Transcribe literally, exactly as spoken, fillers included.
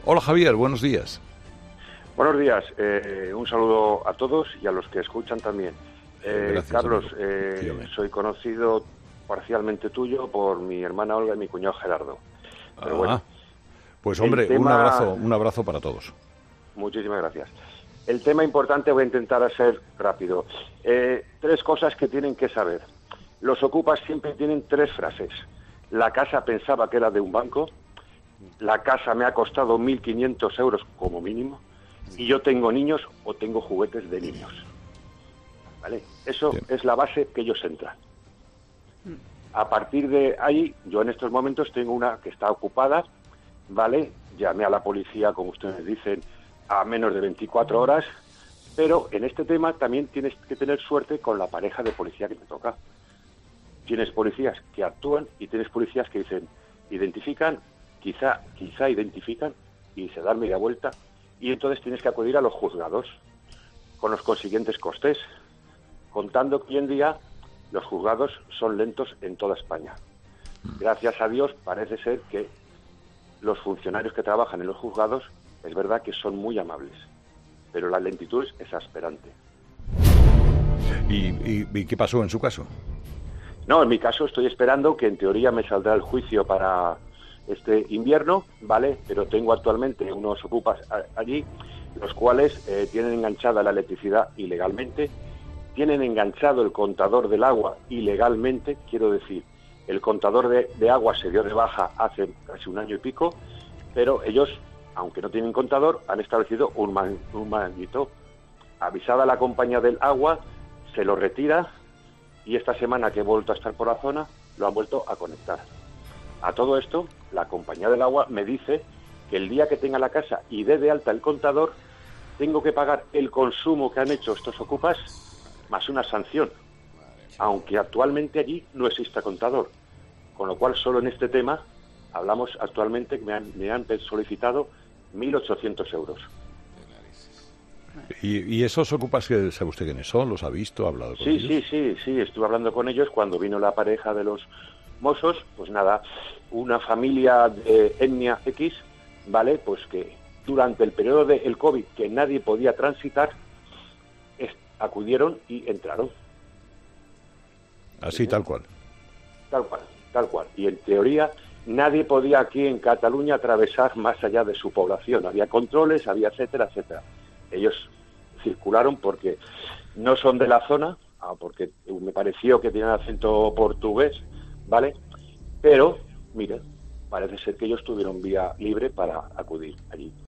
Hola Javier, buenos días. Buenos días, eh, un saludo a todos y a los que escuchan también. Eh, Eh, gracias, Carlos, amigo. eh, Dígame. soy conocido parcialmente tuyo por mi hermana Olga y mi cuñado Gerardo. Pero Ah, bueno, pues el hombre, un abrazo, tema, un abrazo para todos. muchísimas gracias. El tema importante voy a intentar ser rápido. Eh, tres cosas que tienen que saber. Los ocupas siempre tienen tres frases. La casa pensaba que era de un banco, la casa me ha costado mil quinientos euros como mínimo, y yo tengo niños o tengo juguetes de niños. ¿Vale? Eso Sí. es la base que ellos entran. A partir de ahí, yo en estos momentos tengo una que está ocupada, ¿vale? Llamé a la policía, como ustedes dicen, a menos de veinticuatro horas, pero en este tema también tienes que tener suerte con la pareja de policía que te toca. Tienes policías que actúan y tienes policías que dicen, identifican, quizá, quizá identifican y se dan media vuelta, y entonces tienes que acudir a los juzgados con los consiguientes costes, contando que hoy en día los juzgados son lentos en toda España. Gracias a Dios parece ser que los funcionarios que trabajan en los juzgados es verdad que son muy amables, pero la lentitud es exasperante. ¿Y, y, y qué pasó en su caso? No, en mi caso estoy esperando que en teoría me saldrá el juicio para este invierno, ¿vale? Pero tengo actualmente unos ocupas a- allí, los cuales eh, tienen enganchada la electricidad ilegalmente, tienen enganchado el contador del agua ilegalmente, quiero decir, el contador de, de agua se dio de baja hace casi un año y pico, pero ellos, aunque no tienen contador, han establecido un, man, un magnitud. Avisada la compañía del agua, se lo retira y esta semana que he vuelto a estar por la zona, lo han vuelto a conectar. A todo esto, la compañía del agua me dice que el día que tenga la casa y dé de alta el contador, tengo que pagar el consumo que han hecho estos ocupas más una sanción, aunque actualmente allí no exista contador. Con lo cual, solo en este tema, hablamos actualmente que me han, me han solicitado mil ochocientos euros. ¿Y, y esos ocupas que sabe usted quiénes son? ¿Los ha visto? ¿Ha hablado con Sí, ellos? sí, sí, sí, estuve hablando con ellos cuando vino la pareja de los mozos, pues nada, una familia de etnia X, ¿vale? Pues que durante el periodo del COVID, que nadie podía transitar, es, acudieron y entraron. Así, tal cual. Tal cual, tal cual. Y en teoría nadie podía aquí en Cataluña atravesar más allá de su población. Había controles, había etcétera, etcétera. Ellos circularon porque no son de la zona, porque me pareció que tenían acento portugués, ¿vale? Pero, mire, parece ser que ellos tuvieron vía libre para acudir allí.